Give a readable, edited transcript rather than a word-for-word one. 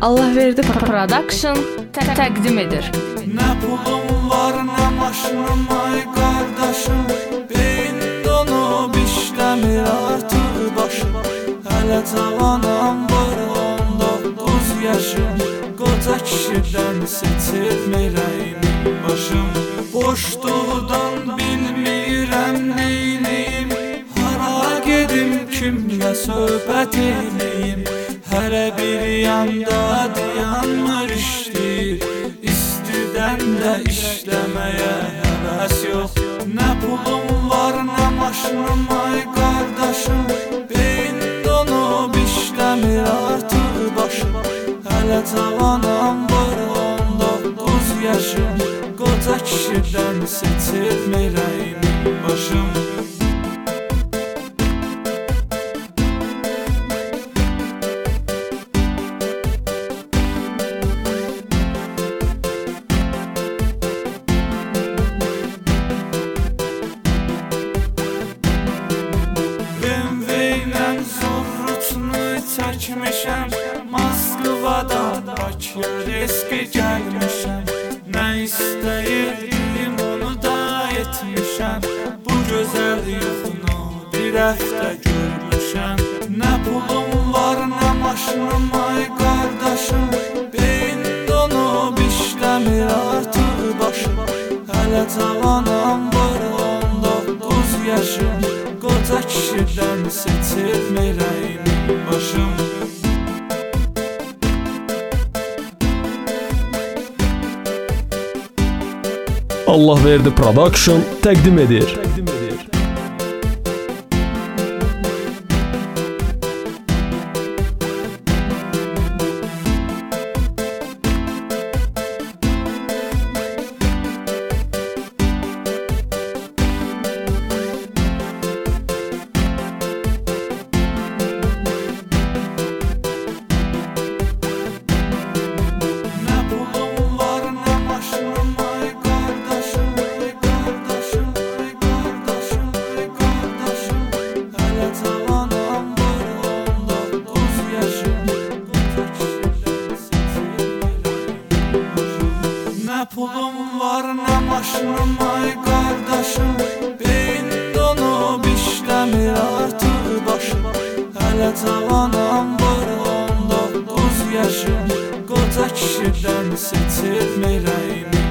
Allahverdi Production təqdim edir. Nə pulum var, nə maşınım, ay qardaşım, beynimdə onu işləmir artıq başım. Hələ cavanam var, 19 yaşım, qoca kişidən seçilmir əynim başım. Boşluqdan bilmirəm neyniyim, hara gedim, kimlə söhbət eləyim. Hələ bir yanda dayanmır işləyir, istidən də işləməyə həvəs yox. Nə pulum var, nə maşınım, ay qardaşım, beynimdə onu işləmir artıq başım. Hələ cavanam var, 19 yaşım, qoca kişidən seçilmir əynim başım. Çəkmişəm Moskvadan Bakıya riski gəlmişəm. Nə istəyirdim onu da etmişəm. Bu gözəl yuxunu bir həftə görmüşəm. Nə pulum var, nə maşınım, ay qardaşım, beynimdə onu işləmir artıq başım. Hələ cavanam var, 19 yaşım, qoca kişidən seçilmir əynim başım. Allahverdi Production təqdim edir. Nə pulum var, nə maşınım, ay qardaşım, beynimdə onu işləmir artıq başım. Hələ cavanam var, 19 yaşım, qoca kişidən seçilmir əynim.